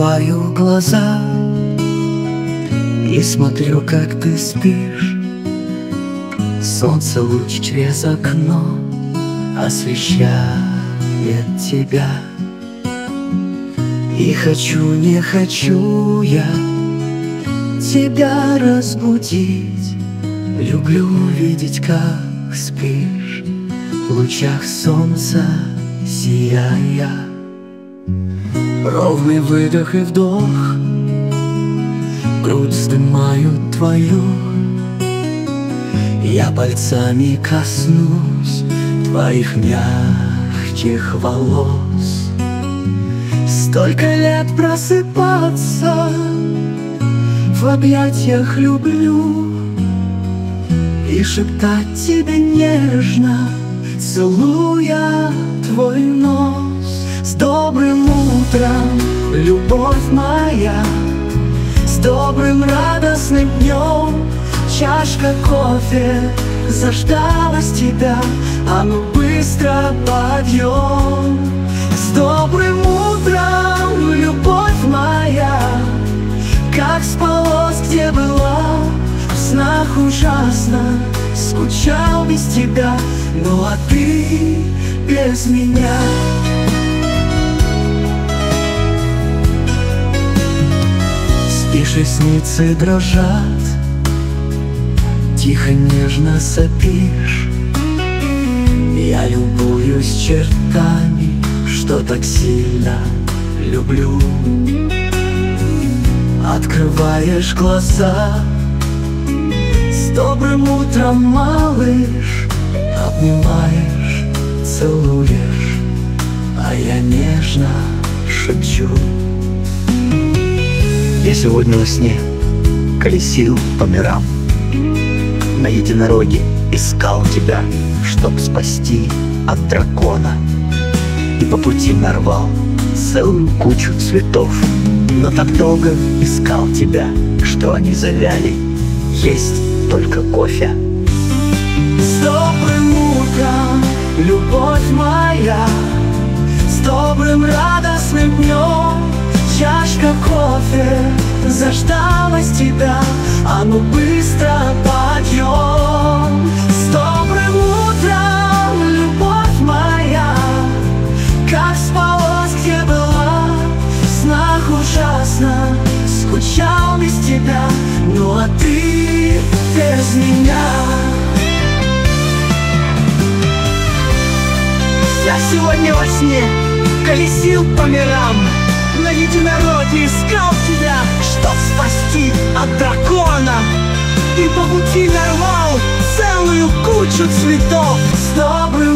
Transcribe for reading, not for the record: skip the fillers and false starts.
Закрываю глаза и смотрю, как ты спишь. Солнце луч через окно освещает тебя. И хочу, не хочу я тебя разбудить. Люблю видеть, как спишь, в лучах солнца сияя. Ровный выдох и вдох, грудь вздымаю твою. Я пальцами коснусь твоих мягких волос. Столько лет просыпаться в объятиях люблю и шептать тебе нежно, целуя твой нос. С добрым утром, любовь моя, с добрым радостным днем. Чашка кофе заждалась тебя, а ну быстро подъем. С добрым утром, любовь моя, как спалось, где была. В снах ужасно скучал без тебя, ну а ты без меня. Спишь, ресницы дрожат, тихо, нежно сопишь. Я любуюсь чертами, что так сильно люблю. Открываешь глаза, с добрым утром, малыш. Обнимаешь, целуешь, а я нежно шепчу. Я сегодня во сне колесил по мирам, на единороге искал тебя, чтоб спасти от дракона. И по пути нарвал целую кучу цветов, но так долго искал тебя, что они завяли, есть только кофе. С добрым утром, любовь моя, с добрым радостным днем. Чашка кофе заждалась тебя, а ну быстро подъем. С добрым утром, любовь моя, как спалось, где была. В снах ужасно скучал без тебя, ну а ты без меня. Я сегодня во сне колесил по мирам, на единороге искал тебя, чтоб спасти от дракона. И по пути нарвал целую кучу цветов. С добрым